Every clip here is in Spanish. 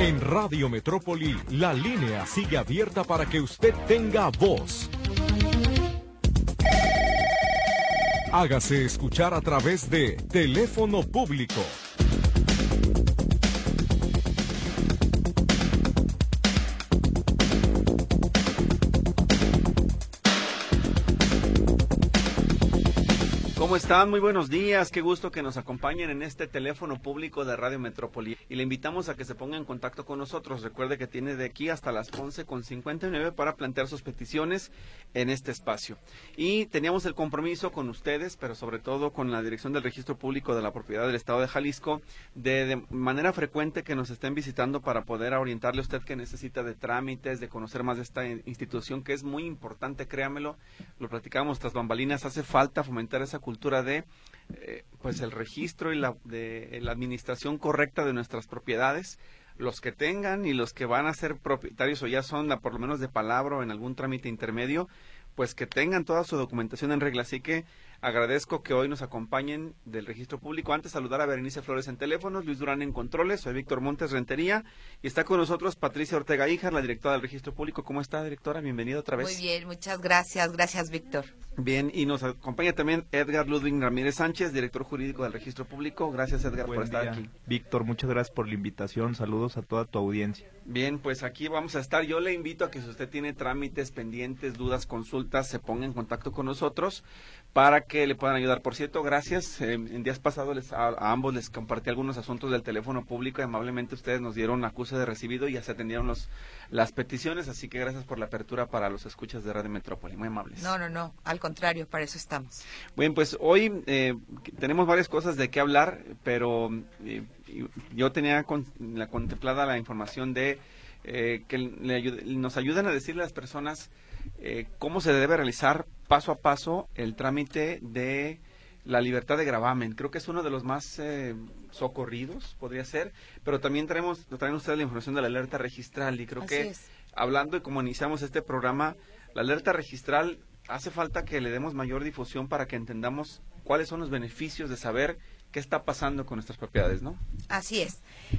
En Radio Metrópoli, la línea sigue abierta para que usted tenga voz. Hágase escuchar a través de teléfono público. ¿Cómo están? Muy buenos días, qué gusto que nos acompañen en este teléfono público de Radio Metrópoli y le invitamos a que se ponga en contacto con nosotros. Recuerde que tiene de aquí hasta las 11:59 para plantear sus peticiones en este espacio. Y teníamos el compromiso con ustedes, pero sobre todo con la Dirección del Registro Público de la Propiedad del Estado de Jalisco, de manera frecuente que nos estén visitando para poder orientarle a usted que necesita de trámites, de conocer más de esta institución que es muy importante, créamelo, lo platicábamos tras bambalinas, hace falta fomentar esa cultura de pues el registro y la administración correcta de nuestras propiedades, los que tengan y los que van a ser propietarios o ya son por lo menos de palabra o en algún trámite intermedio, pues que tengan toda su documentación en regla. Así que agradezco que hoy nos acompañen del Registro Público. Antes saludar a Berenice Flores en teléfonos, Luis Durán en controles, soy Víctor Montes Rentería y está con nosotros Patricia Ortega Híjar, la directora del Registro Público. ¿Cómo está, directora? Bienvenida otra vez. Muy bien, muchas gracias. Gracias, Víctor. Bien, y nos acompaña también Edgar Ludwig Ramírez Sánchez, director jurídico del Registro Público. Gracias, Edgar, por estar aquí. Víctor, muchas gracias por la invitación. Saludos a toda tu audiencia. Bien, pues aquí vamos a estar. Yo le invito a que si usted tiene trámites pendientes, dudas, consultas, se ponga en contacto con nosotros para que le puedan ayudar. Por cierto, gracias. En días pasados a ambos les compartí algunos asuntos del teléfono público y amablemente ustedes nos dieron acuse de recibido y ya se atendieron las peticiones, así que gracias por la apertura para los escuchas de Radio Metrópoli. Muy amables. No, al contrario, para eso estamos. Bien, pues hoy tenemos varias cosas de qué hablar, pero yo tenía contemplada la información de que nos ayuden a decirle a las personas cómo se debe realizar paso a paso el trámite de la libertad de gravamen. Creo que es uno de los más socorridos, podría ser, pero también traen ustedes la información de la alerta registral y creo que hablando y como iniciamos este programa, la alerta registral hace falta que le demos mayor difusión para que entendamos cuáles son los beneficios de saber qué está pasando con nuestras propiedades, ¿no? Así es.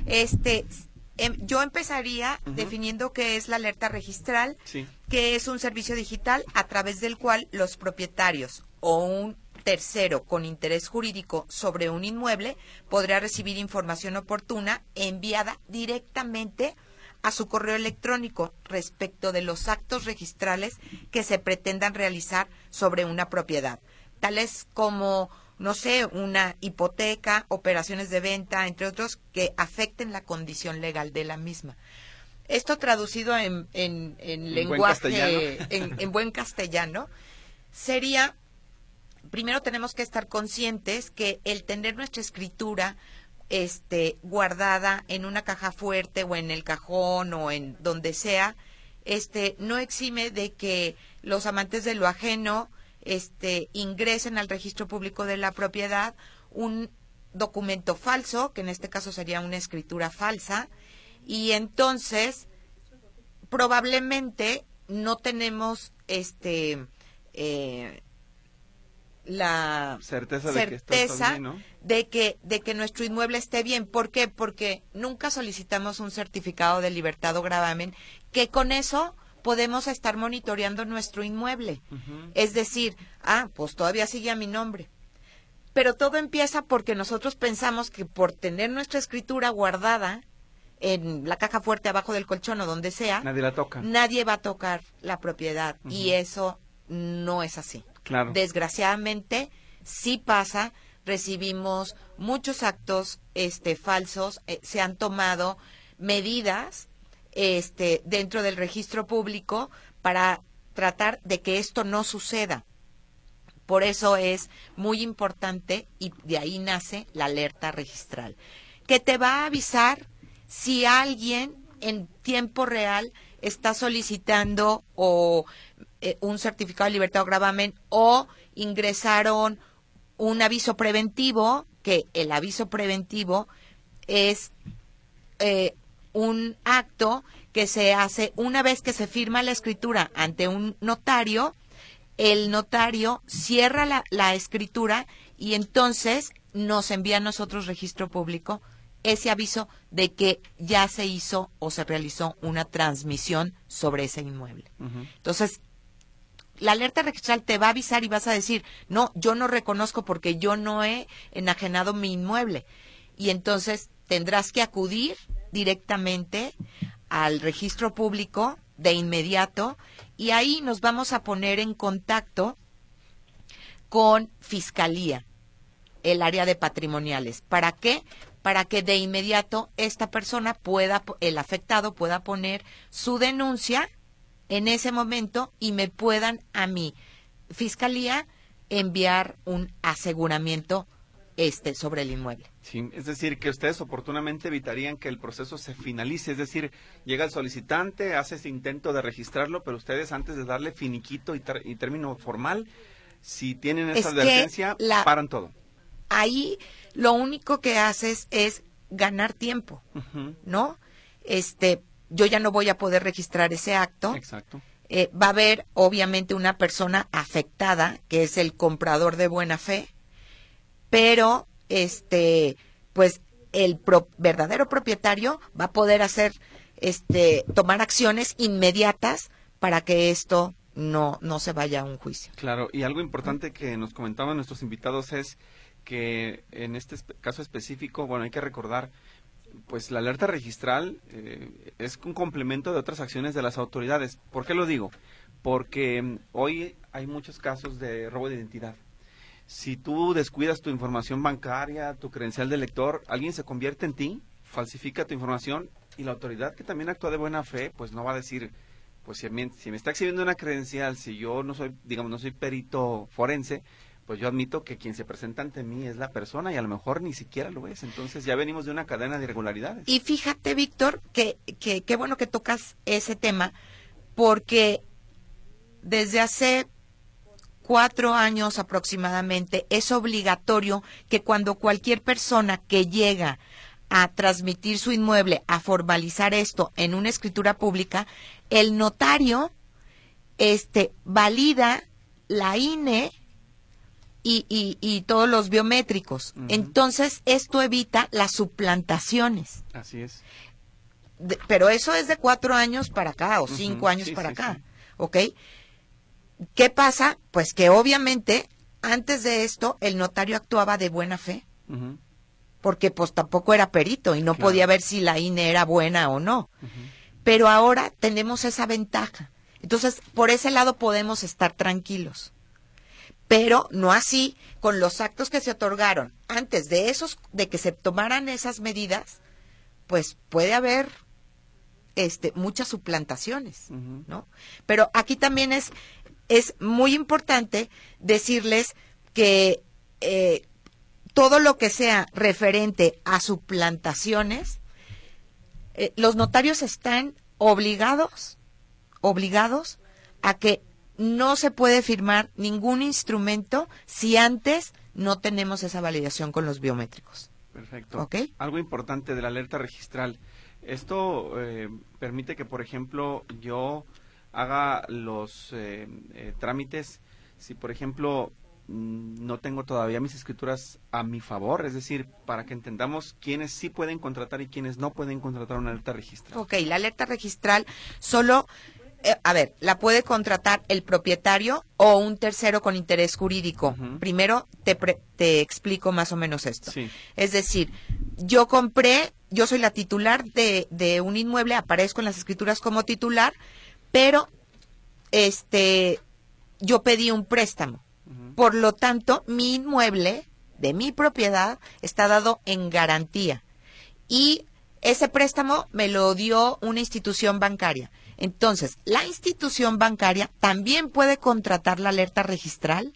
Yo empezaría definiendo qué es la alerta registral, que es un servicio digital a través del cual los propietarios o un tercero con interés jurídico sobre un inmueble podrá recibir información oportuna enviada directamente a su correo electrónico respecto de los actos registrales que se pretendan realizar sobre una propiedad, tales como una hipoteca, operaciones de venta, entre otros, que afecten la condición legal de la misma. Esto traducido en lenguaje, en buen castellano, sería, primero tenemos que estar conscientes que el tener nuestra escritura guardada en una caja fuerte o en el cajón o en donde sea, no exime de que los amantes de lo ajeno ingresen al registro público de la propiedad un documento falso, que en este caso sería una escritura falsa, y entonces probablemente no tenemos la certeza de que nuestro inmueble esté bien. ¿Por qué? Porque nunca solicitamos un certificado de libertad o gravamen, que con eso podemos estar monitoreando nuestro inmueble. Es decir, pues todavía sigue a mi nombre. Pero todo empieza porque nosotros pensamos que por tener nuestra escritura guardada en la caja fuerte abajo del colchón o donde sea, nadie la toca. Nadie va a tocar la propiedad y eso no es así. Claro. Desgraciadamente sí pasa, recibimos muchos actos falsos, se han tomado medidas dentro del registro público para tratar de que esto no suceda. Por eso es muy importante y de ahí nace la alerta registral, que te va a avisar si alguien en tiempo real está solicitando un certificado de libertad o gravamen o ingresaron un aviso preventivo, que el aviso preventivo es un acto que se hace una vez que se firma la escritura ante un notario. El notario cierra la escritura y entonces nos envía a nosotros registro público ese aviso de que ya se hizo o se realizó una transmisión sobre ese inmueble. Entonces, la alerta registral te va a avisar y vas a decir, no, yo no reconozco porque yo no he enajenado mi inmueble. Y entonces tendrás que acudir directamente al registro público de inmediato y ahí nos vamos a poner en contacto con Fiscalía, el área de patrimoniales. ¿Para qué? Para que de inmediato esta persona el afectado pueda poner su denuncia en ese momento y me puedan a mi Fiscalía enviar un aseguramiento sobre el inmueble. Sí, es decir, que ustedes oportunamente evitarían que el proceso se finalice, es decir, llega el solicitante, hace ese intento de registrarlo, pero ustedes antes de darle finiquito y término formal, si tienen esa advertencia, paran todo. Ahí lo único que haces es ganar tiempo, ¿no? Yo ya no voy a poder registrar ese acto. Exacto. Va a haber, obviamente, una persona afectada, que es el comprador de buena fe, pero, pues, el verdadero propietario va a poder tomar acciones inmediatas para que esto no se vaya a un juicio. Claro, y algo importante que nos comentaban nuestros invitados es que en este caso específico, bueno, hay que recordar, pues la alerta registral es un complemento de otras acciones de las autoridades. ¿Por qué lo digo? Porque hoy hay muchos casos de robo de identidad. Si tú descuidas tu información bancaria, tu credencial de lector, alguien se convierte en ti, falsifica tu información y la autoridad, que también actúa de buena fe, pues no va a decir, pues si me está exhibiendo una credencial, si yo no soy, digamos, no soy perito forense, pues yo admito que quien se presenta ante mí es la persona y a lo mejor ni siquiera lo es. Entonces ya venimos de una cadena de irregularidades. Y fíjate, Víctor, que qué bueno que tocas ese tema, porque desde hace 4 años aproximadamente es obligatorio que cuando cualquier persona que llega a transmitir su inmueble, a formalizar esto en una escritura pública, el notario valida la INE y todos los biométricos. Entonces, esto evita las suplantaciones. Así es. Pero eso es de 4 años para acá o 5 años para acá, ¿ok? ¿Qué pasa? Pues que obviamente antes de esto el notario actuaba de buena fe, porque pues tampoco era perito y no podía ver si la INE era buena o no. Pero ahora tenemos esa ventaja. Entonces, por ese lado podemos estar tranquilos. Pero no así con los actos que se otorgaron antes de que se tomaran esas medidas, pues puede haber muchas suplantaciones, ¿no? Pero aquí también es muy importante decirles que todo lo que sea referente a suplantaciones, los notarios están obligados a que no se puede firmar ningún instrumento si antes no tenemos esa validación con los biométricos. Perfecto. ¿Okay? Algo importante de la alerta registral. Esto permite que, por ejemplo, yo haga los trámites, si por ejemplo no tengo todavía mis escrituras a mi favor, es decir, para que entendamos quiénes sí pueden contratar y quiénes no pueden contratar una alerta registral. Ok, la alerta registral solo, la puede contratar el propietario o un tercero con interés jurídico. Primero te explico más o menos esto. Sí. Es decir, yo soy la titular de un inmueble, aparezco en las escrituras como titular, pero yo pedí un préstamo. Por lo tanto, mi inmueble de mi propiedad está dado en garantía. Y ese préstamo me lo dio una institución bancaria. Entonces, la institución bancaria también puede contratar la alerta registral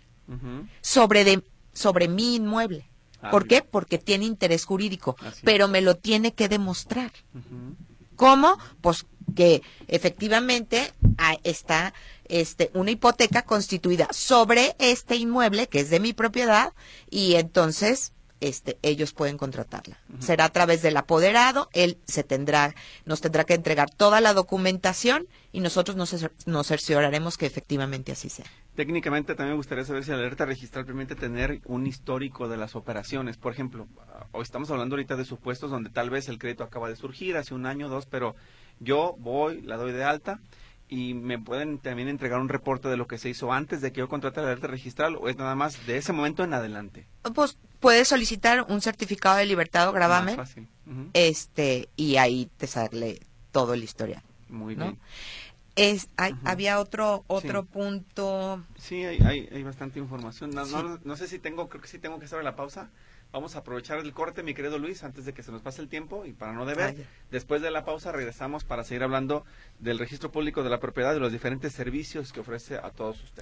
sobre mi inmueble. ¿Por qué? Porque tiene interés jurídico, pero me lo tiene que demostrar. ¿Cómo? Pues que efectivamente está una hipoteca constituida sobre este inmueble que es de mi propiedad y entonces ellos pueden contratarla. Será a través del apoderado, él nos tendrá que entregar toda la documentación y nosotros nos cercioraremos que efectivamente así sea. Técnicamente también me gustaría saber si la alerta registral permite tener un histórico de las operaciones. Por ejemplo, hoy estamos hablando ahorita de supuestos donde tal vez el crédito acaba de surgir hace un año o dos, pero yo voy, la doy de alta y me pueden también entregar un reporte de lo que se hizo antes de que yo contrate la alerta registral, o es nada más de ese momento en adelante. Pues puedes solicitar un certificado de libertad o gravamen, Más fácil. y ahí te sale todo el historial. Muy ¿no? bien. Había otro Sí. punto. Sí, hay bastante información. No sé si creo que sí tengo que hacer la pausa. Vamos a aprovechar el corte, mi querido Luis, antes de que se nos pase el tiempo y para no deber. Ya. Después de la pausa regresamos para seguir hablando del registro público de la propiedad y de los diferentes servicios que ofrece a todos ustedes.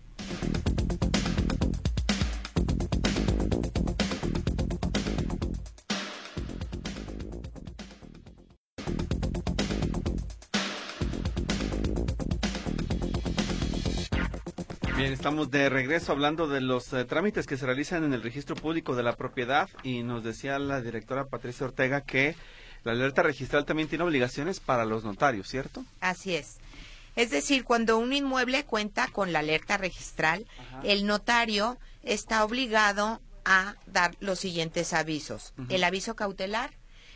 Bien, estamos de regreso hablando de los trámites que se realizan en el registro público de la propiedad y nos decía la directora Patricia Ortega que la alerta registral también tiene obligaciones para los notarios, ¿cierto? Así es. Es decir, cuando un inmueble cuenta con la alerta registral, el notario está obligado a dar los siguientes avisos. El aviso cautelar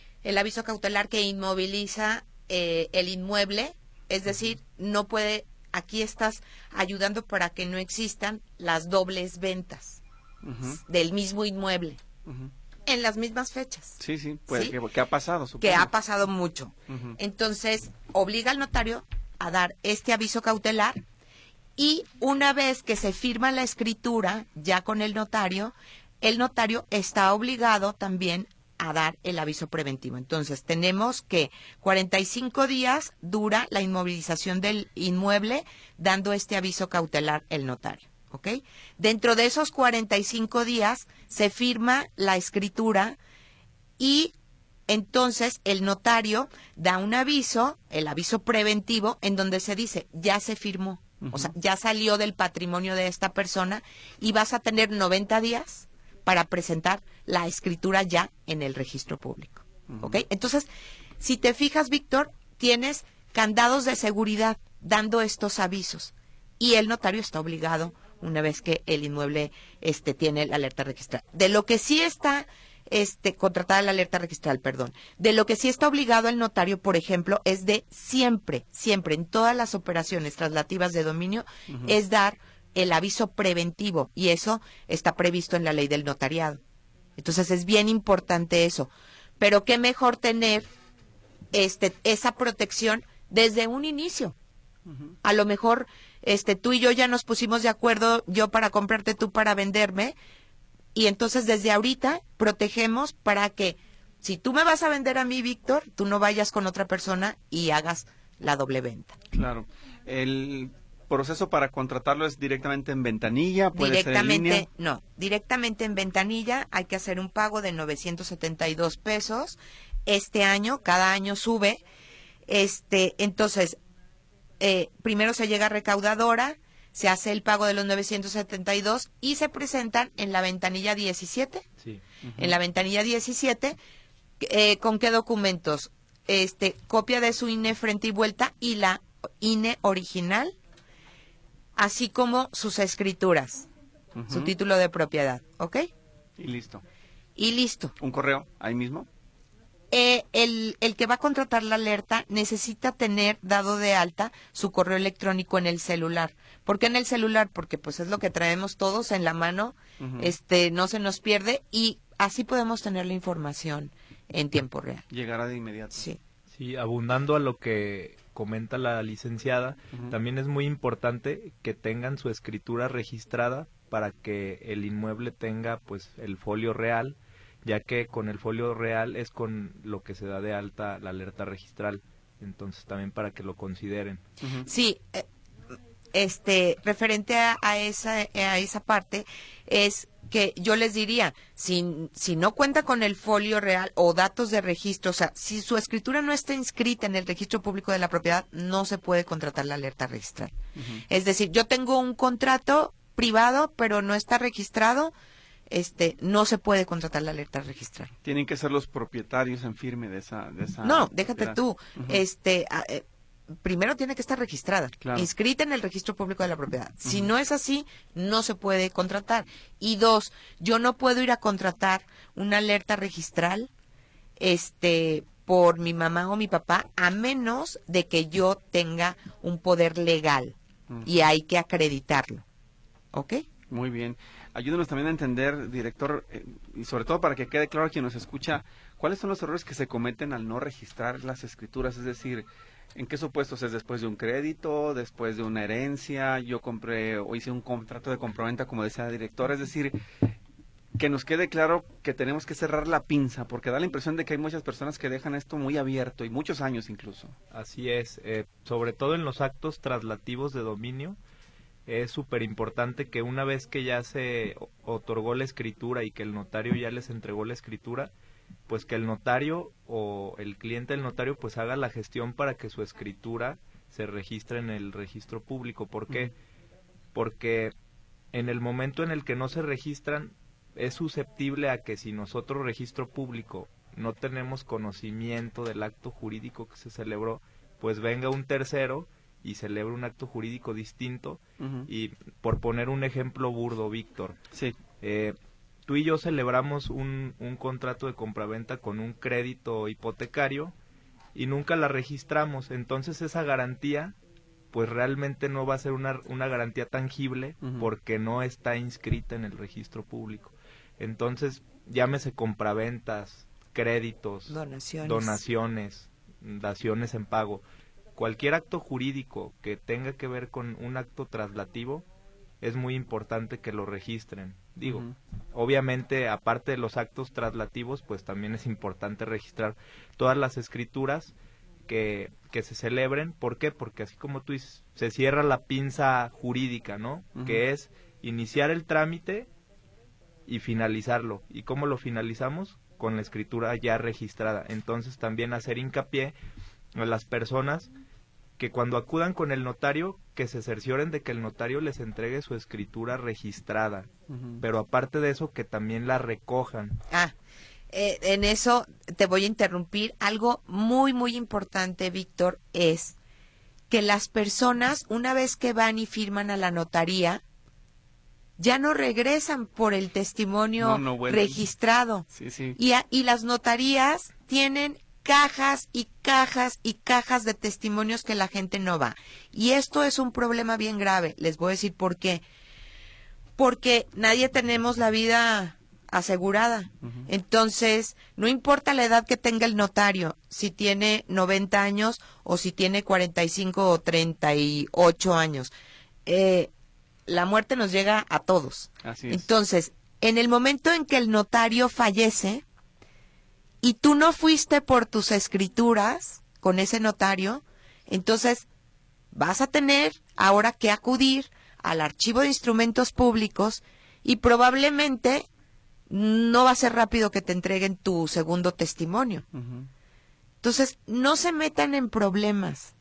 que inmoviliza el inmueble, es decir, no puede. Aquí estás ayudando para que no existan las dobles ventas del mismo inmueble en las mismas fechas. Sí, pues ¿Sí? que ha pasado, supongo. Que ha pasado mucho. Entonces, obliga al notario a dar este aviso cautelar y una vez que se firma la escritura ya con el notario está obligado también a dar el aviso preventivo. Entonces, tenemos que 45 días dura la inmovilización del inmueble dando este aviso cautelar el notario, ¿ok? Dentro de esos 45 días se firma la escritura y entonces el notario da un aviso, el aviso preventivo, en donde se dice, ya se firmó, o sea, ya salió del patrimonio de esta persona y vas a tener 90 días para presentar la escritura ya en el registro público, ¿ok? Entonces, si te fijas, Víctor, tienes candados de seguridad dando estos avisos y el notario está obligado una vez que el inmueble tiene la alerta registral. De lo que sí está contratada la alerta registral, de lo que sí está obligado el notario, por ejemplo, es de siempre en todas las operaciones traslativas de dominio, es dar el aviso preventivo, y eso está previsto en la ley del notariado. Entonces es bien importante eso. Pero qué mejor tener esa protección desde un inicio. A lo mejor tú y yo ya nos pusimos de acuerdo, yo para comprarte, tú para venderme, y entonces desde ahorita protegemos para que si tú me vas a vender a mí, Víctor, tú no vayas con otra persona y hagas la doble venta. Claro. El proceso para contratarlo es directamente en ventanilla, puede ser en línea. No, directamente en ventanilla. Hay que hacer un pago de 972 pesos. Este año, cada año sube. Entonces, primero se llega a recaudadora, se hace el pago de los 972 y se presentan en la ventanilla 17. Sí. En la ventanilla 17, ¿con qué documentos? Copia de su INE frente y vuelta y la INE original, así como sus escrituras, su título de propiedad, ¿ok? Y listo. Y listo. ¿Un correo ahí mismo? El que va a contratar la alerta necesita tener dado de alta su correo electrónico en el celular. ¿Por qué en el celular? Porque pues es lo que traemos todos en la mano, no se nos pierde y así podemos tener la información en tiempo real. Llegará de inmediato. Sí. Sí, abundando a lo que comenta la licenciada, también es muy importante que tengan su escritura registrada para que el inmueble tenga pues el folio real, ya que con el folio real es con lo que se da de alta la alerta registral. Entonces también para que lo consideren. Sí, referente a esa parte es que yo les diría, si no cuenta con el folio real o datos de registro, o sea, si su escritura no está inscrita en el registro público de la propiedad, no se puede contratar la alerta registral. Es decir, yo tengo un contrato privado, pero no está registrado, no se puede contratar la alerta registral. Tienen que ser los propietarios en firme de esa No, déjate propiedad. tú, primero tiene que estar registrada, claro, inscrita en el registro público de la propiedad. Si no es así, no se puede contratar. Y 2, yo no puedo ir a contratar una alerta registral, por mi mamá o mi papá, a menos de que yo tenga un poder legal, y hay que acreditarlo. ¿Ok? Muy bien. Ayúdenos también a entender, director, y sobre todo para que quede claro a quien nos escucha, ¿cuáles son los errores que se cometen al no registrar las escrituras? Es decir, ¿en qué supuestos es? ¿Después de un crédito? ¿Después de una herencia? Yo compré o hice un contrato de compraventa, como decía el director. Es decir, que nos quede claro que tenemos que cerrar la pinza, porque da la impresión de que hay muchas personas que dejan esto muy abierto, y muchos años incluso. Así es, sobre todo en los actos traslativos de dominio, es súper importante que una vez que ya se otorgó la escritura y que el notario ya les entregó la escritura, pues que el notario o el cliente del notario pues haga la gestión para que su escritura se registre en el registro público. ¿Por qué? Porque en el momento en el que no se registran, es susceptible a que si nosotros, registro público, no tenemos conocimiento del acto jurídico que se celebró, pues venga un tercero y celebre un acto jurídico distinto. Y por poner un ejemplo burdo, Víctor, sí, tú y yo celebramos un contrato de compraventa con un crédito hipotecario y nunca la registramos. Entonces esa garantía pues realmente no va a ser una garantía tangible, porque no está inscrita en el registro público. Entonces, llámese compraventas, créditos, donaciones, daciones en pago, cualquier acto jurídico que tenga que ver con un acto traslativo, es muy importante que lo registren. Digo, obviamente, aparte de los actos traslativos, pues también es importante registrar todas las escrituras que se celebren. ¿Por qué? Porque así como tú dices, se cierra la pinza jurídica, ¿no? Que es iniciar el trámite y finalizarlo. ¿Y cómo lo finalizamos? Con la escritura ya registrada. Entonces también hacer hincapié a las personas que cuando acudan con el notario, que se cercioren de que el notario les entregue su escritura registrada. Pero aparte de eso, que también la recojan. En eso te voy a interrumpir. Algo muy, muy importante, Víctor, es que las personas, una vez que van y firman a la notaría, ya no regresan por el testimonio registrado. Sí. Y las notarías tienen cajas y cajas y cajas de testimonios que la gente no va. Y esto es un problema bien grave. Les voy a decir por qué. Porque nadie tenemos la vida asegurada. Entonces, no importa la edad que tenga el notario, si tiene 90 años o si tiene 45 o 38 años. La muerte nos llega a todos. Así es. Entonces, en el momento en que el notario fallece y tú no fuiste por tus escrituras con ese notario, entonces vas a tener ahora que acudir al archivo de instrumentos públicos y probablemente no va a ser rápido que te entreguen tu segundo testimonio. Entonces, no se metan en problemas.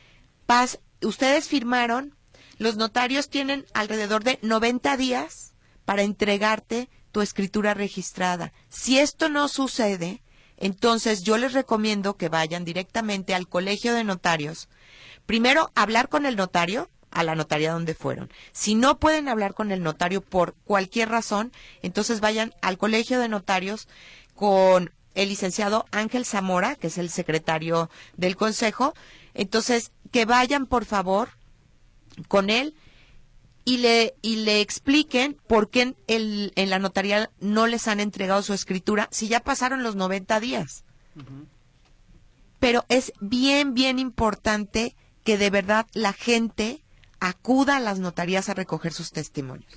Ustedes firmaron. Los notarios tienen alrededor de 90 días para entregarte tu escritura registrada. Si esto no sucede, entonces yo les recomiendo que vayan directamente al colegio de notarios. Primero, hablar con el notario, a la notaría donde fueron. Si no pueden hablar con el notario por cualquier razón, entonces vayan al colegio de notarios con el licenciado Ángel Zamora, que es el secretario del consejo. Entonces, que vayan, por favor, con él y le expliquen por qué en la notaría no les han entregado su escritura si ya pasaron los 90 días. Pero es bien, bien importante que de verdad la gente acuda a las notarías a recoger sus testimonios.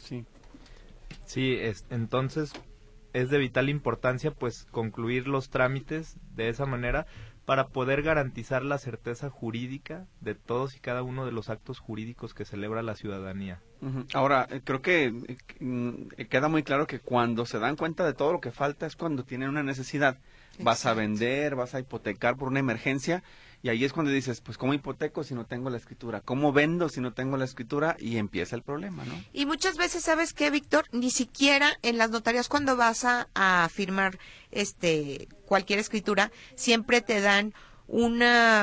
Sí, entonces es de vital importancia pues concluir los trámites de esa manera para poder garantizar la certeza jurídica de todos y cada uno de los actos jurídicos que celebra la ciudadanía. Ahora, creo que queda muy claro que cuando se dan cuenta de todo lo que falta es cuando tienen una necesidad. Exacto. Vas a vender, vas a hipotecar por una emergencia, y ahí es cuando dices, pues ¿cómo hipoteco si no tengo la escritura? ¿Cómo vendo si no tengo la escritura? Y empieza el problema, ¿no? Y muchas veces, ¿sabes qué, Víctor? Ni siquiera en las notarías cuando vas a firmar cualquier escritura, siempre te dan una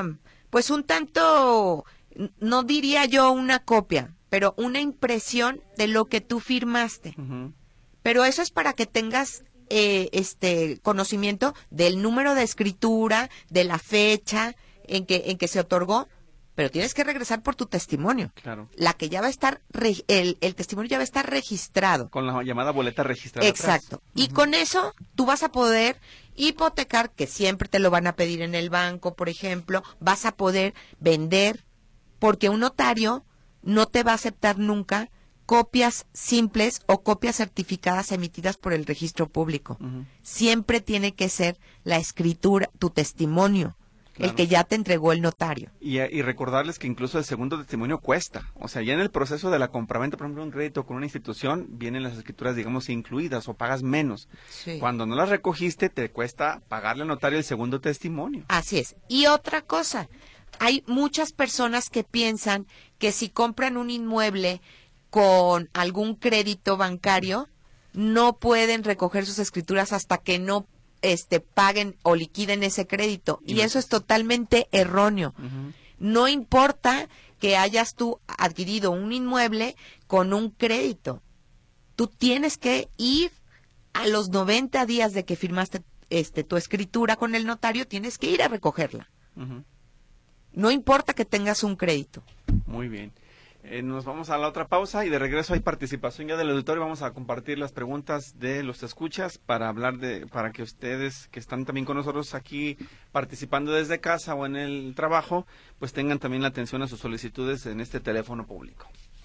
pues un tanto, no diría yo una copia, pero una impresión de lo que tú firmaste. Pero eso es para que tengas conocimiento del número de escritura, de la fecha en que se otorgó, pero tienes que regresar por tu testimonio. Claro. La que ya va a estar, el testimonio ya va a estar registrado. Con la llamada boleta registrada. Exacto. Atrás. Y con eso tú vas a poder hipotecar, que siempre te lo van a pedir en el banco, por ejemplo, vas a poder vender, porque un notario no te va a aceptar nunca copias simples o copias certificadas emitidas por el registro público. Siempre tiene que ser la escritura, tu testimonio. Claro. El que ya te entregó el notario. Y recordarles que incluso el segundo testimonio cuesta. O sea, ya en el proceso de la compraventa, por ejemplo, un crédito con una institución, vienen las escrituras, digamos, incluidas o pagas menos. Sí. Cuando no las recogiste, te cuesta pagarle al notario el segundo testimonio. Así es. Y otra cosa, hay muchas personas que piensan que si compran un inmueble con algún crédito bancario, no pueden recoger sus escrituras hasta que no paguen o liquiden ese crédito, y eso es totalmente erróneo. No importa que hayas tú adquirido un inmueble con un crédito, tú tienes que ir a los 90 días de que firmaste tu escritura con el notario, tienes que ir a recogerla. No importa que tengas un crédito. Muy bien. Nos vamos a la otra pausa y de regreso hay participación ya del auditorio. Vamos a compartir las preguntas de los escuchas para para que ustedes que están también con nosotros aquí participando desde casa o en el trabajo, pues tengan también la atención a sus solicitudes en este teléfono público.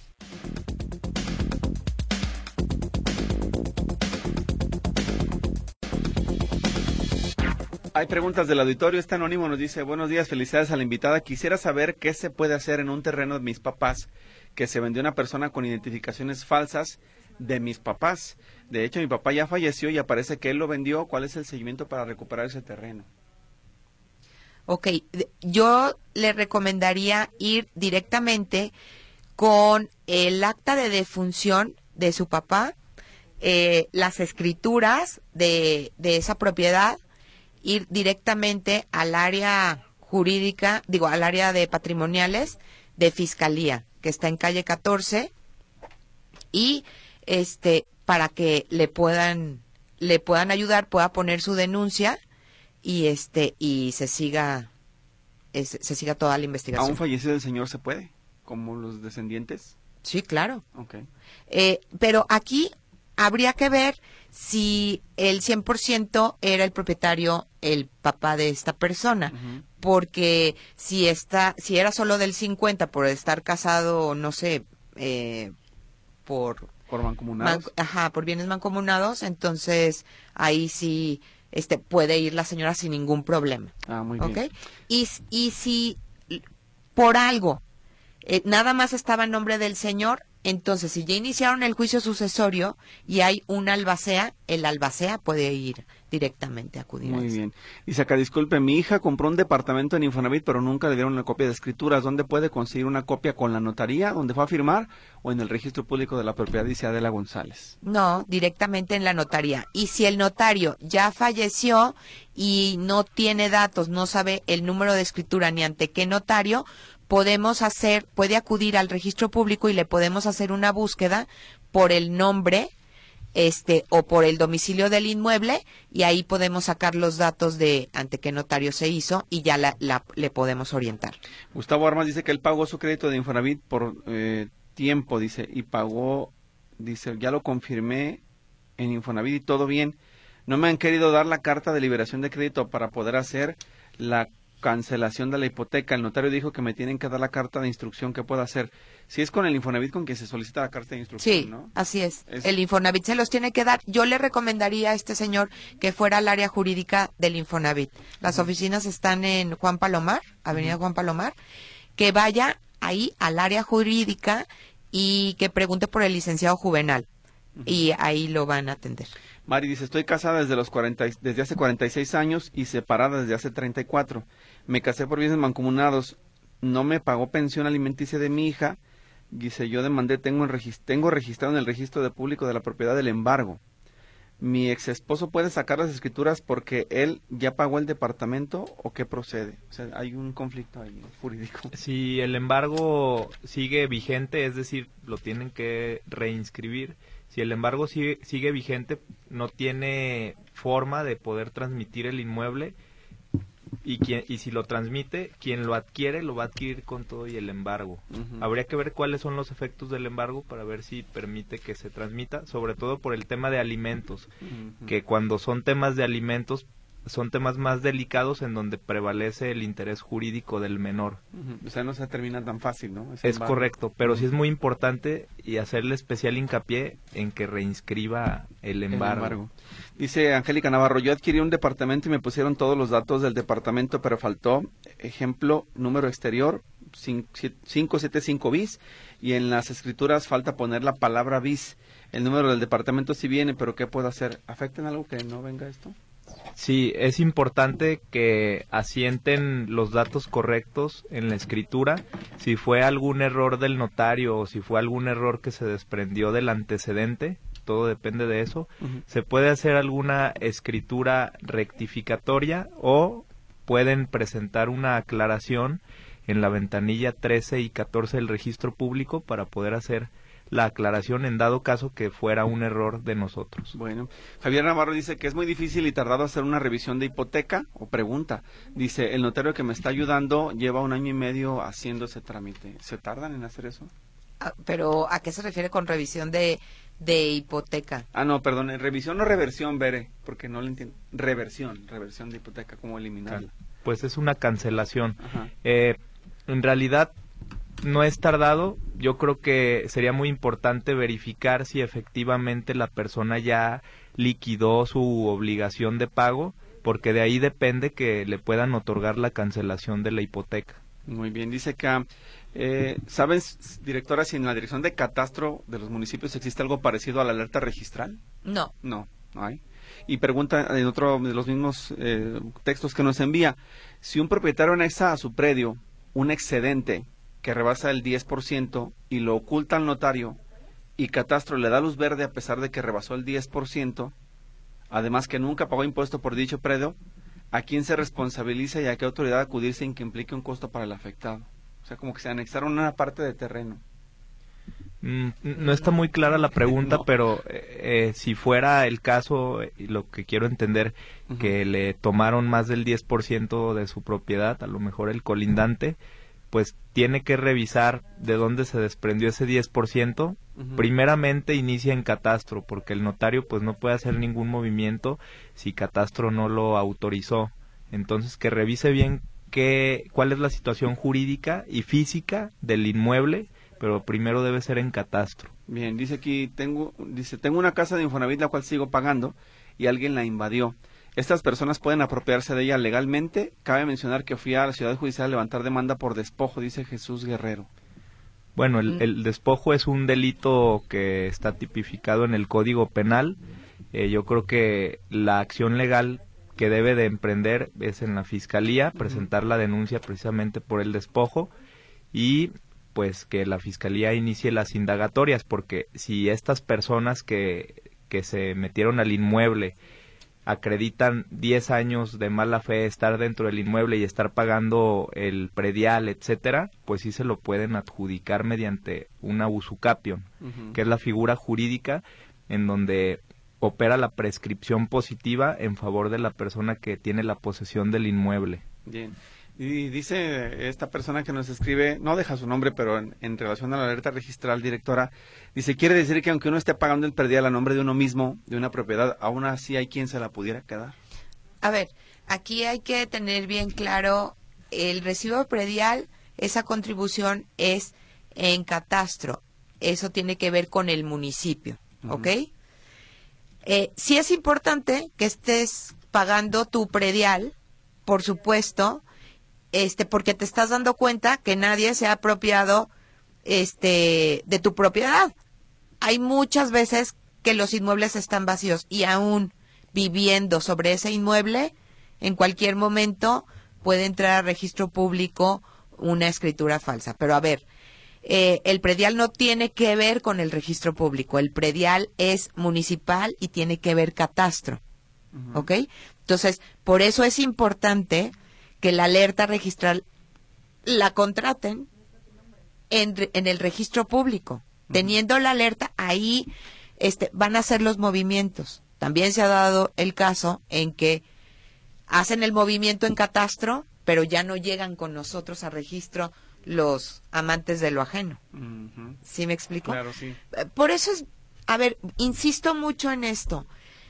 Hay preguntas del auditorio. Este anónimo nos dice: buenos días, felicidades a la invitada. Quisiera saber qué se puede hacer en un terreno de mis papás que se vendió a una persona con identificaciones falsas de mis papás. De hecho, mi papá ya falleció y aparece que él lo vendió. ¿Cuál es el seguimiento para recuperar ese terreno? Ok, yo le recomendaría ir directamente con el acta de defunción de su papá, las escrituras de esa propiedad, ir directamente al área jurídica, al área de patrimoniales de Fiscalía, que está en calle 14, y para que le puedan ayudar, pueda poner su denuncia y y se siga toda la investigación. ¿Aún fallecido el señor se puede? ¿Como los descendientes? Sí, claro. Okay. Pero aquí habría que ver si el 100% era el propietario, el papá de esta persona, porque si era solo del 50 por estar casado, no sé, por mancomunados. Por bienes mancomunados, entonces ahí sí puede ir la señora sin ningún problema. Muy bien. ¿Okay? Y si por algo nada más estaba en nombre del señor, entonces si ya iniciaron el juicio sucesorio y hay un albacea, el albacea puede ir directamente a acudir. Muy bien. Dice acá: disculpe, mi hija compró un departamento en Infonavit, pero nunca le dieron una copia de escrituras. ¿Dónde puede conseguir una copia? ¿Con la notaría donde fue a firmar o en el registro público de la propiedad? Dice Adela González. No, directamente en la notaría. Y si el notario ya falleció y no tiene datos, no sabe el número de escritura ni ante qué notario, puede acudir al registro público y le podemos hacer una búsqueda por el nombre o por el domicilio del inmueble, y ahí podemos sacar los datos de ante qué notario se hizo y ya le podemos orientar. Gustavo Armas dice que él pagó su crédito de Infonavit por tiempo, dice, y pagó, dice, ya lo confirmé en Infonavit y todo bien. No me han querido dar la carta de liberación de crédito para poder hacer la cancelación de la hipoteca. El notario dijo que me tienen que dar la carta de instrucción. ¿Qué puedo hacer? Si es con el Infonavit con que se solicita la carta de instrucción, sí, ¿no? Así es. El Infonavit se los tiene que dar. Yo le recomendaría a este señor que fuera al área jurídica del Infonavit. Las oficinas están en Juan Palomar, Avenida Juan Palomar. Que vaya ahí al área jurídica y que pregunte por el licenciado Juvenal. Y ahí lo van a atender. Mari dice: estoy casada desde hace 46 años y separada desde hace 34. Me casé por bienes mancomunados. No me pagó pensión alimenticia de mi hija. Dice: yo demandé, tengo registrado en el registro de público de la propiedad el embargo. ¿Mi ex esposo puede sacar las escrituras porque él ya pagó el departamento o qué procede? O sea, hay un conflicto ahí jurídico. Si el embargo sigue vigente, es decir, lo tienen que reinscribir. Si el embargo sigue vigente, no tiene forma de poder transmitir el inmueble y si lo transmite, quien lo adquiere lo va a adquirir con todo y el embargo. Habría que ver cuáles son los efectos del embargo para ver si permite que se transmita, sobre todo por el tema de alimentos, que cuando son temas de alimentos son temas más delicados en donde prevalece el interés jurídico del menor. O sea, no se termina tan fácil, ¿no? Es correcto, pero sí es muy importante y hacerle especial hincapié en que reinscriba el embargo. Dice Angélica Navarro, yo adquirí un departamento y me pusieron todos los datos del departamento, pero faltó, ejemplo, número exterior, 575 bis, y en las escrituras falta poner la palabra bis. El número del departamento sí viene, pero ¿qué puedo hacer? ¿Afecta en algo que no venga esto? Sí, es importante que asienten los datos correctos en la escritura. Si fue algún error del notario o si fue algún error que se desprendió del antecedente, todo depende de eso. Se puede hacer alguna escritura rectificatoria o pueden presentar una aclaración en la ventanilla 13 y 14 del registro público para poder hacer la aclaración en dado caso que fuera un error de nosotros. Bueno, Javier Navarro dice que es muy difícil y tardado hacer una revisión de hipoteca o pregunta. Dice, el notario que me está ayudando lleva 1 año y medio haciendo ese trámite. ¿Se tardan en hacer eso? Pero, ¿a qué se refiere con revisión de hipoteca? No, perdón, revisión o reversión, Bere, porque no lo entiendo. Reversión de hipoteca, ¿cómo eliminarla? Pues es una cancelación. En realidad no es tardado. Yo creo que sería muy importante verificar si efectivamente la persona ya liquidó su obligación de pago, porque de ahí depende que le puedan otorgar la cancelación de la hipoteca. Muy bien, dice acá, ¿sabes, directora, si en la dirección de catastro de los municipios existe algo parecido a la alerta registral? No. No hay. Y pregunta en otro de los mismos textos que nos envía, si un propietario anexa a su predio un excedente que rebasa el 10% y lo oculta al notario y catastro le da luz verde a pesar de que rebasó el 10%, además que nunca pagó impuesto por dicho predio, ¿a quién se responsabiliza y a qué autoridad acudir sin que implique un costo para el afectado? O sea, como que se anexaron una parte de terreno. No está muy clara la pregunta, no. Pero si fuera el caso, y lo que quiero entender, que le tomaron más del 10% de su propiedad, a lo mejor el colindante, pues tiene que revisar de dónde se desprendió ese 10%. Primeramente inicia en catastro, porque el notario pues no puede hacer ningún movimiento si catastro no lo autorizó. Entonces que revise bien cuál es la situación jurídica y física del inmueble, pero primero debe ser en catastro. Bien, dice aquí, tengo una casa de Infonavit la cual sigo pagando y alguien la invadió. ¿Estas personas pueden apropiarse de ella legalmente? Cabe mencionar que fui a la ciudad judicial a levantar demanda por despojo, dice Jesús Guerrero. Bueno, el despojo es un delito que está tipificado en el Código Penal. Yo creo que la acción legal que debe de emprender es en la Fiscalía, presentar la denuncia precisamente por el despojo y pues que la Fiscalía inicie las indagatorias, porque si estas personas que se metieron al inmueble acreditan 10 años de mala fe estar dentro del inmueble y estar pagando el predial, etcétera, pues sí se lo pueden adjudicar mediante una usucapión, que es la figura jurídica en donde opera la prescripción positiva en favor de la persona que tiene la posesión del inmueble. Bien. Y dice esta persona que nos escribe, no deja su nombre, pero en relación a la alerta registral, directora, dice, quiere decir que aunque uno esté pagando el predial a nombre de uno mismo, de una propiedad, aún así hay quien se la pudiera quedar. A ver, aquí hay que tener bien claro, el recibo predial, esa contribución es en catastro, eso tiene que ver con el municipio, ¿ok? Sí es importante que estés pagando tu predial, por supuesto, porque te estás dando cuenta que nadie se ha apropiado de tu propiedad. Hay muchas veces que los inmuebles están vacíos y aún viviendo sobre ese inmueble, en cualquier momento puede entrar al registro público una escritura falsa. Pero a ver, el predial no tiene que ver con el registro público, el predial es municipal y tiene que ver catastro, ¿ok? Entonces, por eso es importante que la alerta registral la contraten en el registro público. Teniendo la alerta, ahí van a hacer los movimientos. También se ha dado el caso en que hacen el movimiento en catastro, pero ya no llegan con nosotros a registro los amantes de lo ajeno. ¿Sí me explico? Claro, sí. Por eso es, a ver, insisto mucho en esto.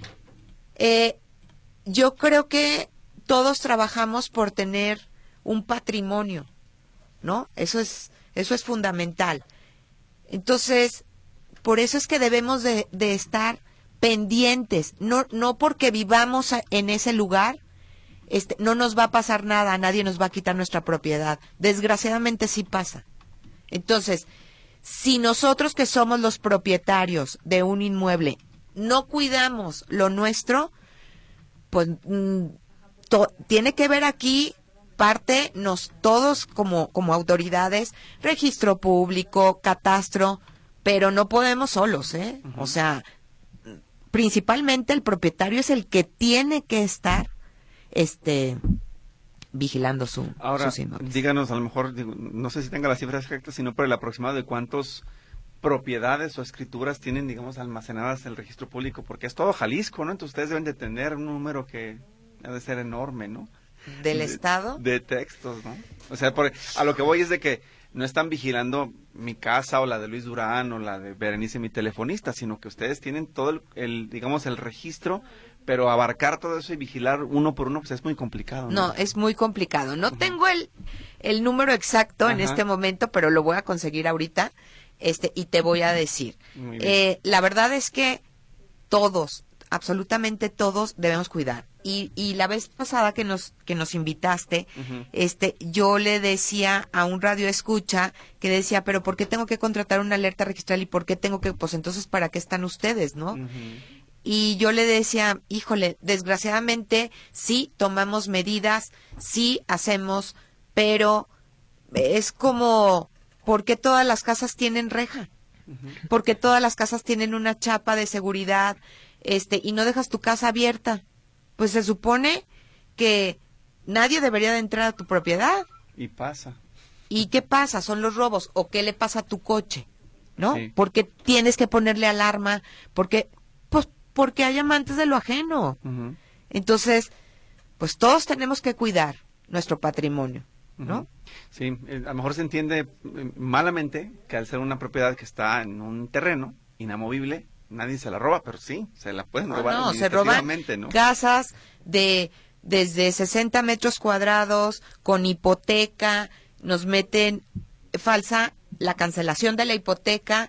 Yo creo que todos trabajamos por tener un patrimonio, ¿no? Eso es fundamental. Entonces, por eso es que debemos de estar pendientes, no porque vivamos en ese lugar, no nos va a pasar nada, nadie nos va a quitar nuestra propiedad. Desgraciadamente sí pasa. Entonces, si nosotros que somos los propietarios de un inmueble no cuidamos lo nuestro, pues tiene que ver aquí parte todos como autoridades, registro público, catastro, pero no podemos solos, ¿eh? O sea, principalmente el propietario es el que tiene que estar vigilando sus inmuebles. Díganos, a lo mejor, no sé si tenga las cifras exactas, sino por el aproximado de cuántas propiedades o escrituras tienen, digamos, almacenadas en el registro público, porque es todo Jalisco, ¿no? Entonces ustedes deben de tener un número que debe ser enorme, ¿no? ¿Del Estado? De textos, ¿no? O sea, a lo que voy es de que no están vigilando mi casa o la de Luis Durán o la de Berenice, mi telefonista, sino que ustedes tienen todo digamos, el registro, pero abarcar todo eso y vigilar uno por uno, pues es muy complicado, ¿no? No, es muy complicado. No tengo el número exacto en este momento, pero lo voy a conseguir ahorita, y te voy a decir. La verdad es que todos, absolutamente todos, debemos cuidar. Y la vez pasada que nos invitaste, yo le decía a un radio escucha que decía, pero ¿por qué tengo que contratar una alerta registral y por qué tengo que, pues entonces, ¿para qué están ustedes, no? Y yo le decía, híjole, desgraciadamente sí tomamos medidas, sí hacemos, pero es como, ¿por qué todas las casas tienen reja? ¿Por qué todas las casas tienen una chapa de seguridad, y no dejas tu casa abierta? Pues se supone que nadie debería de entrar a tu propiedad. Y pasa. ¿Y qué pasa? Son los robos. ¿O qué le pasa a tu coche? ¿No? Sí. Porque tienes que ponerle alarma, porque hay amantes de lo ajeno. Entonces, pues todos tenemos que cuidar nuestro patrimonio, ¿no? Sí, a lo mejor se entiende malamente que al ser una propiedad que está en un terreno inamovible, nadie se la roba, pero sí, se la pueden robar. No, se roban casas desde 60 metros cuadrados, con hipoteca, nos meten falsa la cancelación de la hipoteca,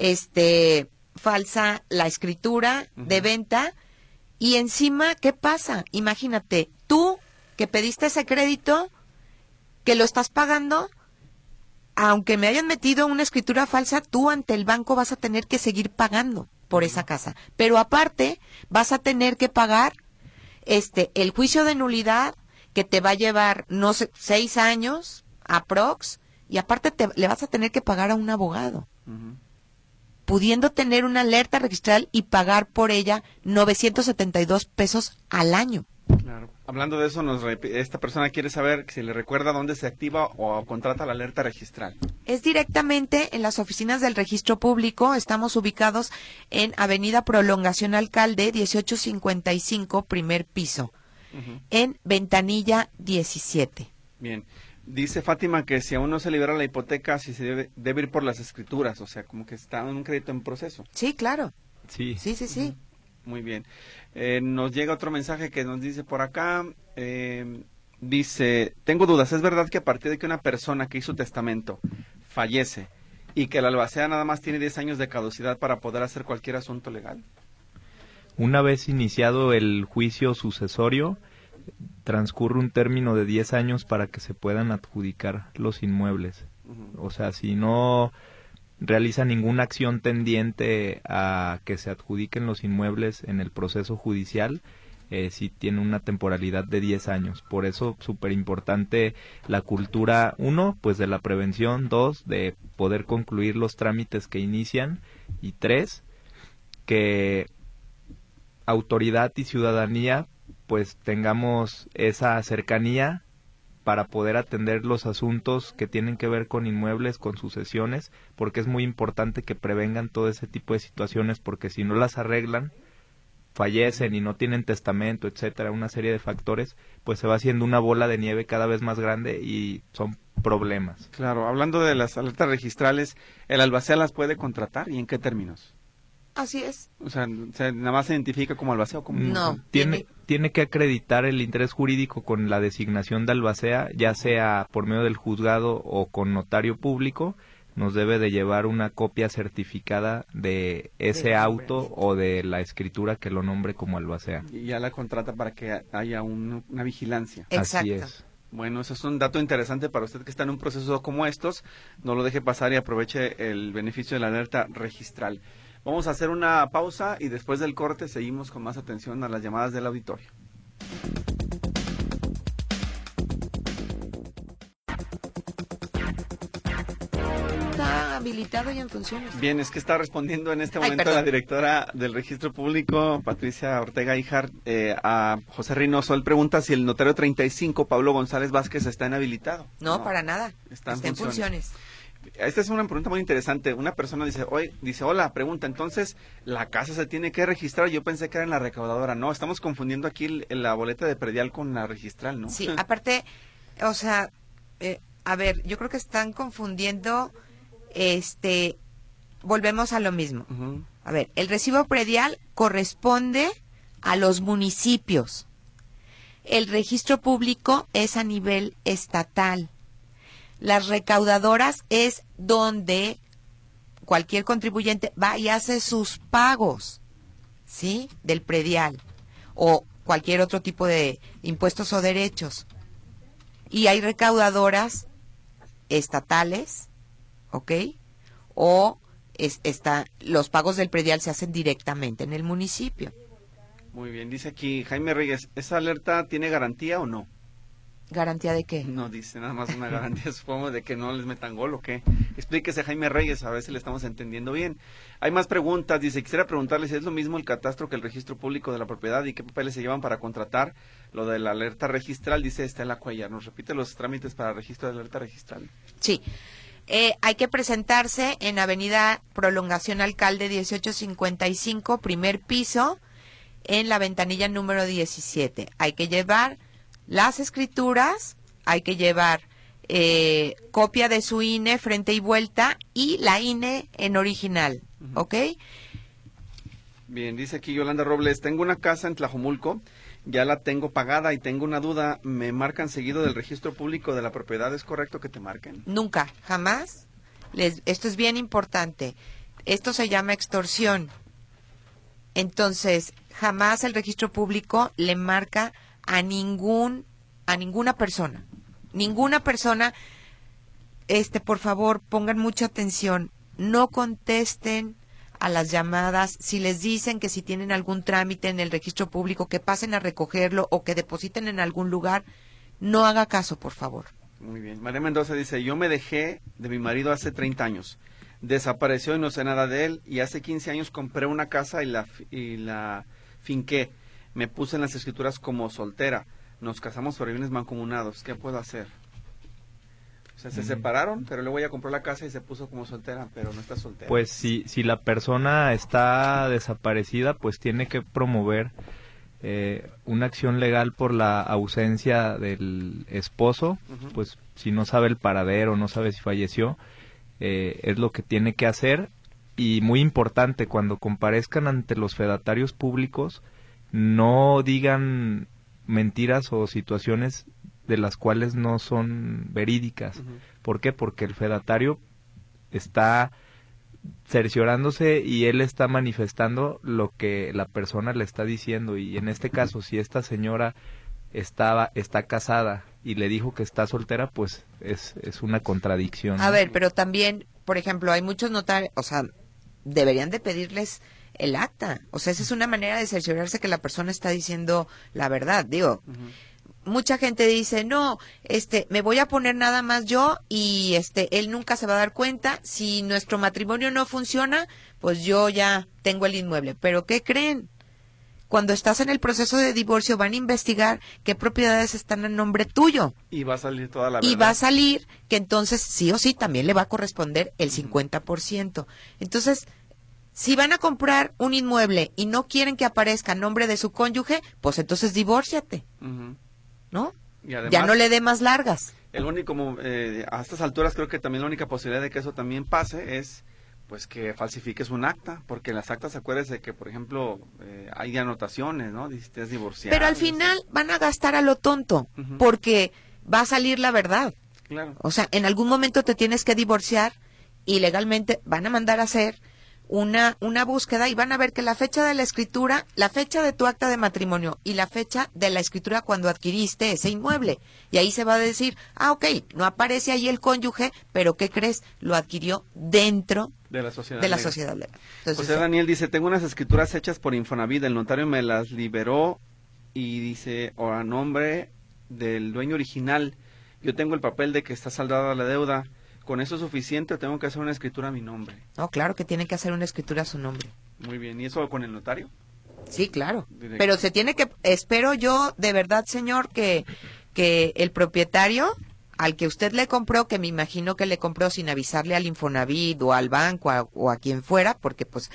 falsa la escritura de venta, y encima, ¿qué pasa? Imagínate, tú que pediste ese crédito, que lo estás pagando, aunque me hayan metido una escritura falsa, tú ante el banco vas a tener que seguir pagando por esa casa. Pero aparte, vas a tener que pagar el juicio de nulidad, que te va a llevar, no sé, 6 años, aprox, y aparte le vas a tener que pagar a un abogado. Pudiendo tener una alerta registral y pagar por ella 972 pesos al año. Claro. Hablando de eso, esta persona quiere saber si le recuerda dónde se activa o contrata la alerta registral. Es directamente en las oficinas del Registro Público. Estamos ubicados en Avenida Prolongación Alcalde, 1855, primer piso, en Ventanilla 17. Bien. Dice Fátima que si aún no se libera la hipoteca, si se debe ir por las escrituras, o sea, como que está un crédito en proceso. Sí, claro. Sí. Sí. Muy bien. Nos llega otro mensaje que nos dice por acá, dice, tengo dudas, ¿es verdad que a partir de que una persona que hizo testamento fallece y que la albacea nada más tiene 10 años de caducidad para poder hacer cualquier asunto legal? Una vez iniciado el juicio sucesorio, transcurre un término de 10 años para que se puedan adjudicar los inmuebles. O sea, si no realiza ninguna acción tendiente a que se adjudiquen los inmuebles en el proceso judicial, si tiene una temporalidad de 10 años. Por eso, súper importante la cultura, 1, pues de la prevención, 2, de poder concluir los trámites que inician, y 3, que autoridad y ciudadanía pues tengamos esa cercanía para poder atender los asuntos que tienen que ver con inmuebles, con sucesiones, porque es muy importante que prevengan todo ese tipo de situaciones, porque si no las arreglan, fallecen y no tienen testamento, etcétera, una serie de factores, pues se va haciendo una bola de nieve cada vez más grande y son problemas. Claro, hablando de las alertas registrales, ¿el albacea las puede contratar y en qué términos? Así es. O sea, nada más se identifica como albacea o como... No. Tiene que acreditar el interés jurídico con la designación de albacea, ya sea por medio del juzgado o con notario público. Nos debe de llevar una copia certificada de ese auto o de la escritura que lo nombre como albacea. Y ya la contrata para que haya una vigilancia. Exacto. Así es. Bueno, eso es un dato interesante para usted que está en un proceso como estos. No lo deje pasar y aproveche el beneficio de la alerta registral. Vamos a hacer una pausa y después del corte seguimos con más atención a las llamadas del auditorio. Está habilitado y en funciones. Bien, es que está respondiendo en este momento la directora del Registro Público, Patricia Ortega Ijar, a José Reynoso. Él pregunta si el notario 35, Pablo González Vázquez, está inhabilitado. No, para nada. Está en funciones. Esta es una pregunta muy interesante. Una persona dice, hola, pregunta, entonces, ¿la casa se tiene que registrar? Yo pensé que era en la recaudadora. No, estamos confundiendo aquí la boleta de predial con la registral, ¿no? Sí, aparte, o sea, a ver, yo creo que están confundiendo, volvemos a lo mismo. Uh-huh. A ver, el recibo predial corresponde a los municipios. El registro público es a nivel estatal. Las recaudadoras es donde cualquier contribuyente va y hace sus pagos, ¿sí? Del predial o cualquier otro tipo de impuestos o derechos. Y hay recaudadoras estatales, ¿ok? O los pagos del predial se hacen directamente en el municipio. Muy bien, dice aquí Jaime Reyes, ¿esa alerta tiene garantía o no? ¿Garantía de qué? No dice nada más una garantía, supongo, de que no les metan gol o qué. Explíquese, Jaime Reyes, a ver si le estamos entendiendo bien. Hay más preguntas, dice, quisiera preguntarle si es lo mismo el catastro que el registro público de la propiedad y qué papeles se llevan para contratar lo de la alerta registral, dice Estela Cuellar. ¿Nos repite los trámites para registro de alerta registral? Sí. Hay que presentarse en Avenida Prolongación Alcalde 1855, primer piso, en la ventanilla número 17. Hay que llevar las escrituras, hay que llevar copia de su INE frente y vuelta y la INE en original, ¿ok? Bien, dice aquí Yolanda Robles, tengo una casa en Tlajomulco, ya la tengo pagada y tengo una duda, me marcan seguido del registro público de la propiedad, ¿es correcto que te marquen? Nunca, jamás. Esto es bien importante. Esto se llama extorsión. Entonces, jamás el registro público le marca a ninguna persona. Ninguna persona, por favor, pongan mucha atención, no contesten a las llamadas, si les dicen que si tienen algún trámite en el registro público, que pasen a recogerlo o que depositen en algún lugar, no haga caso, por favor. Muy bien. María Mendoza dice, yo me dejé de mi marido hace 30 años, desapareció y no sé nada de él, y hace 15 años compré una casa y la finqué. Me puse en las escrituras como soltera. Nos casamos por bienes mancomunados. ¿Qué puedo hacer? O sea, se separaron, pero luego ella compró la casa y se puso como soltera, pero no está soltera. Pues si la persona está desaparecida, pues tiene que promover una acción legal por la ausencia del esposo. Uh-huh. Pues si no sabe el paradero, no sabe si falleció, es lo que tiene que hacer. Y muy importante, cuando comparezcan ante los fedatarios públicos, no digan mentiras o situaciones de las cuales no son verídicas. Uh-huh. ¿Por qué? Porque el fedatario está cerciorándose y él está manifestando lo que la persona le está diciendo, y en este caso, si esta señora está casada y le dijo que está soltera, pues es una contradicción. A ver, pero también, por ejemplo, hay muchos notarios, o sea, deberían de pedirles el acta. O sea, esa es una manera de cerciorarse que la persona está diciendo la verdad. Digo, mucha gente dice, no, me voy a poner nada más yo y él nunca se va a dar cuenta. Si nuestro matrimonio no funciona, pues yo ya tengo el inmueble. ¿Pero qué creen? Cuando estás en el proceso de divorcio van a investigar qué propiedades están en nombre tuyo. Y va a salir toda la verdad. Y va a salir que entonces sí o sí también le va a corresponder el 50%. Entonces, si van a comprar un inmueble y no quieren que aparezca en nombre de su cónyuge, pues entonces divórciate, ¿no? Y además, ya no le dé más largas. El único, a estas alturas creo que también la única posibilidad de que eso también pase es pues que falsifiques un acta, porque en las actas acuérdese que, por ejemplo, hay anotaciones, ¿no? Dice, es divorciado. Pero al final van a gastar a lo tonto, porque va a salir la verdad. Claro. O sea, en algún momento te tienes que divorciar y legalmente van a mandar a hacer una búsqueda y van a ver que la fecha de la escritura, la fecha de tu acta de matrimonio y la fecha de la escritura cuando adquiriste ese inmueble. Y ahí se va a decir, ok, no aparece ahí el cónyuge, pero ¿qué crees? Lo adquirió dentro de la sociedad legal. Entonces, José Daniel dice, tengo unas escrituras hechas por Infonavit, el notario me las liberó y dice, a nombre del dueño original, yo tengo el papel de que está saldada la deuda. ¿Con eso es suficiente o tengo que hacer una escritura a mi nombre? No, claro que tiene que hacer una escritura a su nombre. Muy bien, ¿y eso con el notario? Sí, claro. Directo. Pero se tiene que, espero yo, de verdad, señor, que el propietario al que usted le compró, que me imagino que le compró sin avisarle al Infonavit o al banco o a quien fuera, porque pues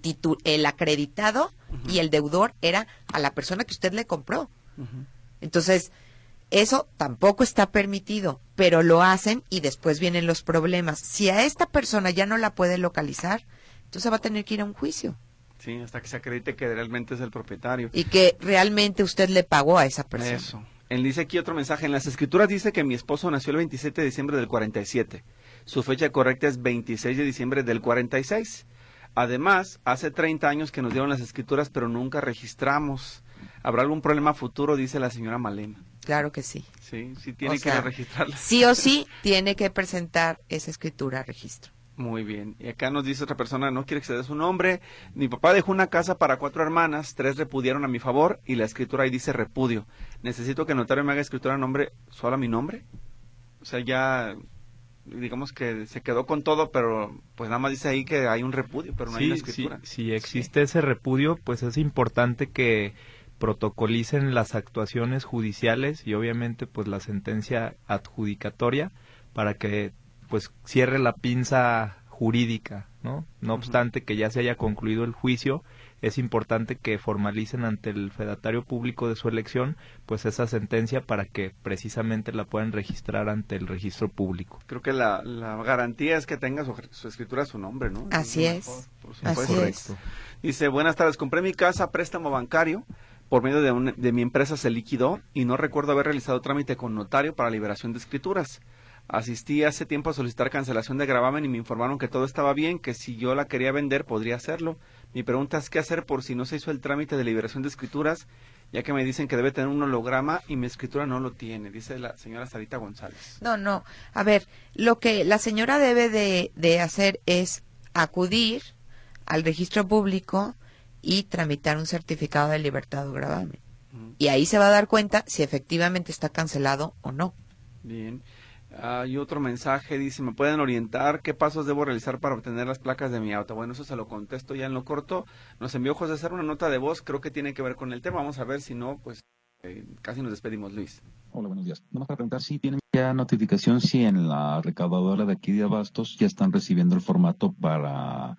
el acreditado y el deudor era a la persona que usted le compró. Entonces, eso tampoco está permitido, pero lo hacen y después vienen los problemas. Si a esta persona ya no la puede localizar, entonces va a tener que ir a un juicio. Sí, hasta que se acredite que realmente es el propietario. Y que realmente usted le pagó a esa persona. Eso. Él dice aquí otro mensaje. En las escrituras dice que mi esposo nació el 27 de diciembre del 47. Su fecha correcta es 26 de diciembre del 46. Además, hace 30 años que nos dieron las escrituras, pero nunca registramos. ¿Habrá algún problema futuro? Dice la señora Malema. Claro que sí. Sí, sí tiene que registrarla. Sí o sí tiene que presentar esa escritura a registro. Muy bien. Y acá nos dice otra persona, no quiere que se dé su nombre. Mi papá dejó una casa para 4 hermanas, 3 repudiaron a mi favor y la escritura ahí dice repudio. ¿Necesito que el notario me haga escritura a nombre, solo a mi nombre? O sea, ya digamos que se quedó con todo, pero pues nada más dice ahí que hay un repudio, pero no hay una escritura. Si existe ese repudio, pues es importante que protocolicen las actuaciones judiciales y obviamente pues la sentencia adjudicatoria para que pues cierre la pinza jurídica, ¿no? No obstante que ya se haya concluido el juicio, es importante que formalicen ante el fedatario público de su elección pues esa sentencia para que precisamente la puedan registrar ante el registro público. Creo que la garantía es que tenga su escritura a su nombre, ¿no? Así es. Así es. Dice, buenas tardes, compré mi casa a préstamo bancario, por medio de mi empresa se liquidó y no recuerdo haber realizado trámite con notario para liberación de escrituras. Asistí hace tiempo a solicitar cancelación de gravamen y me informaron que todo estaba bien, que si yo la quería vender podría hacerlo. Mi pregunta es qué hacer por si no se hizo el trámite de liberación de escrituras, ya que me dicen que debe tener un holograma y mi escritura no lo tiene, dice la señora Sarita González. No. A ver, lo que la señora debe de hacer es acudir al registro público y tramitar un certificado de libertad o gravamen. Y ahí se va a dar cuenta si efectivamente está cancelado o no. Bien. Hay otro mensaje, dice, ¿me pueden orientar qué pasos debo realizar para obtener las placas de mi auto? Bueno, eso se lo contesto ya en lo corto. Nos envió José César una nota de voz, creo que tiene que ver con el tema. Vamos a ver, si no, pues casi nos despedimos, Luis. Hola, buenos días. Vamos a preguntar si tienen ya notificación, si en la recaudadora de aquí de Abastos ya están recibiendo el formato para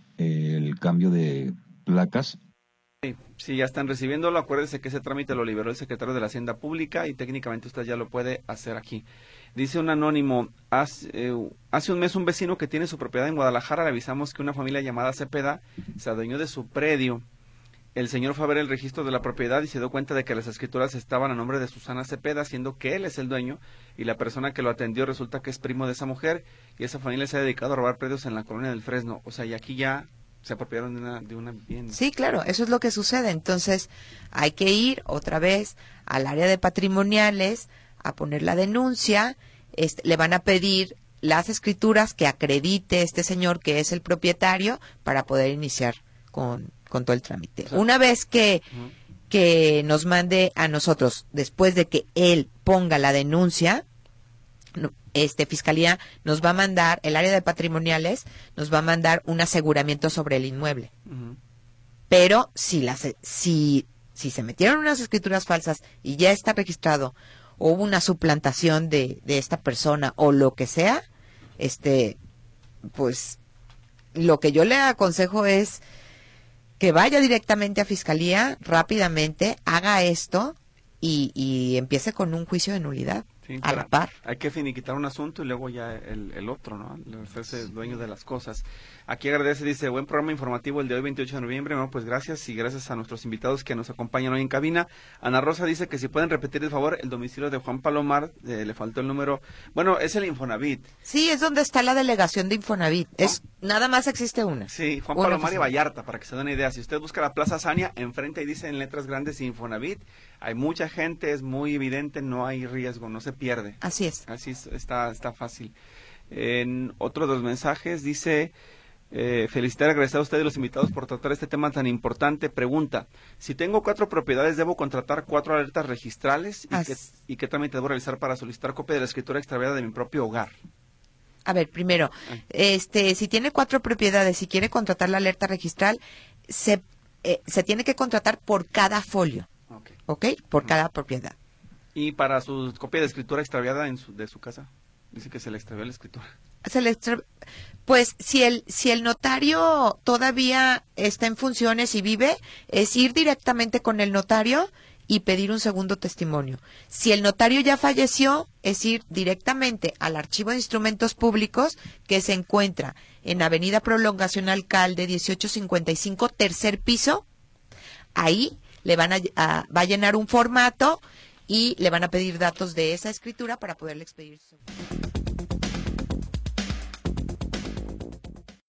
el cambio de placas. Sí, ya están recibiéndolo. Acuérdese que ese trámite lo liberó el secretario de la Hacienda Pública y técnicamente usted ya lo puede hacer aquí. Dice un anónimo, hace un mes un vecino que tiene su propiedad en Guadalajara le avisamos que una familia llamada Cepeda se adueñó de su predio. El señor fue a ver el registro de la propiedad y se dio cuenta de que las escrituras estaban a nombre de Susana Cepeda, siendo que él es el dueño y la persona que lo atendió resulta que es primo de esa mujer y esa familia se ha dedicado a robar predios en la colonia del Fresno. O sea, y aquí ya se apropiaron de una vivienda. Sí, claro, eso es lo que sucede. Entonces, hay que ir otra vez al área de patrimoniales a poner la denuncia. Le van a pedir las escrituras que acredite este señor que es el propietario para poder iniciar con todo el trámite. Una vez que nos mande a nosotros, después de que él ponga la denuncia, Fiscalía nos va a mandar, el área de patrimoniales nos va a mandar un aseguramiento sobre el inmueble. Pero si se metieron unas escrituras falsas y ya está registrado, o hubo una suplantación de esta persona o lo que sea, pues lo que yo le aconsejo es que vaya directamente a Fiscalía rápidamente, haga esto y empiece con un juicio de nulidad. Sí, a la par. Hay que finiquitar un asunto y luego ya el otro, ¿no? Hacerse dueño de las cosas. Aquí agradece, dice, buen programa informativo el de hoy, 28 de noviembre. Bueno, pues gracias, y gracias a nuestros invitados que nos acompañan hoy en cabina. Ana Rosa dice que si pueden repetir, de favor, el domicilio de Juan Palomar, le faltó el número. Bueno, es el Infonavit. Sí, es donde está la delegación de Infonavit. Nada más existe una. Sí, Juan Palomar y Vallarta, para que se den una idea. Si usted busca la Plaza Sania, enfrente ahí dice en letras grandes Infonavit. Hay mucha gente, es muy evidente, no hay riesgo, no se pierde. Así es. Así está fácil. En otro de los mensajes dice, felicitar y agradecer a ustedes los invitados por tratar este tema tan importante. Pregunta, si tengo 4 propiedades, ¿debo contratar 4 alertas registrales? ¿Y qué trámite debo realizar para solicitar copia de la escritura extraviada de mi propio hogar? A ver, primero, si tiene 4 propiedades y quiere contratar la alerta registral, se tiene que contratar por cada folio. ¿Ok? Por cada propiedad. ¿Y para su copia de escritura extraviada de su casa? Dice que se le extravió la escritura. Pues si el notario todavía está en funciones y vive, es ir directamente con el notario y pedir un segundo testimonio. Si el notario ya falleció, es ir directamente al Archivo de Instrumentos Públicos, que se encuentra en Avenida Prolongación Alcalde 1855, tercer piso. Ahí le va a llenar un formato y le van a pedir datos de esa escritura para poderle expedir su...